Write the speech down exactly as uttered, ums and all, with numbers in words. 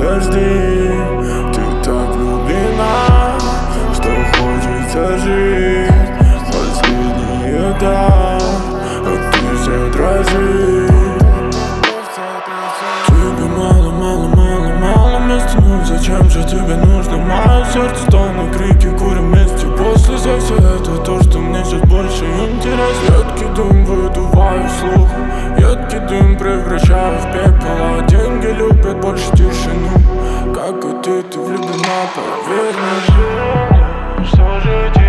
подожди. Ты так влюблена, что хочется жить. Последний этап, а ты все дрожишь. Тебе мало, мало, мало, мало места. Ну зачем же тебе нужно мое сердце? Стоны, крики, курим вместе. После секса это то, что мне сейчас больше интересно. Едкий дым выдуваю вслух, едкий дым превращаю в пепел. А деньги любят больше тишину. Как и ты, ты влюблена, поверь мне. Что же делать?